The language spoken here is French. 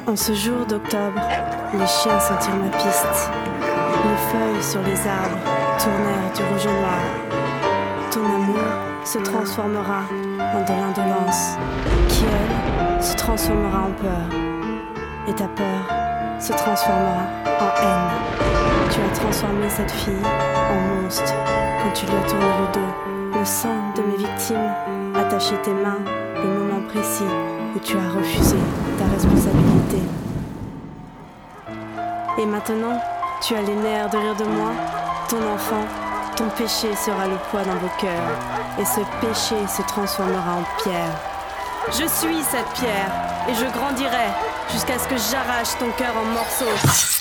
En ce jour d'octobre, les chiens sentirent ma piste. Les feuilles sur les arbres tournèrent du rouge au noir. Ton amour se transformera en de l'indolence, qui elle se transformera en peur. Et ta peur se transformera en haine. Tu as transformé cette fille en monstre quand tu lui as tourné le dos. Le sang de mes victimes a taché tes mains le moment précis où tu as refusé ta responsabilité. Et maintenant, tu as les nerfs de rire de moi. Ton enfant, ton péché sera le poids dans vos cœurs. Et ce péché se transformera en pierre. Je suis cette pierre, et je grandirai jusqu'à ce que j'arrache ton cœur en morceaux.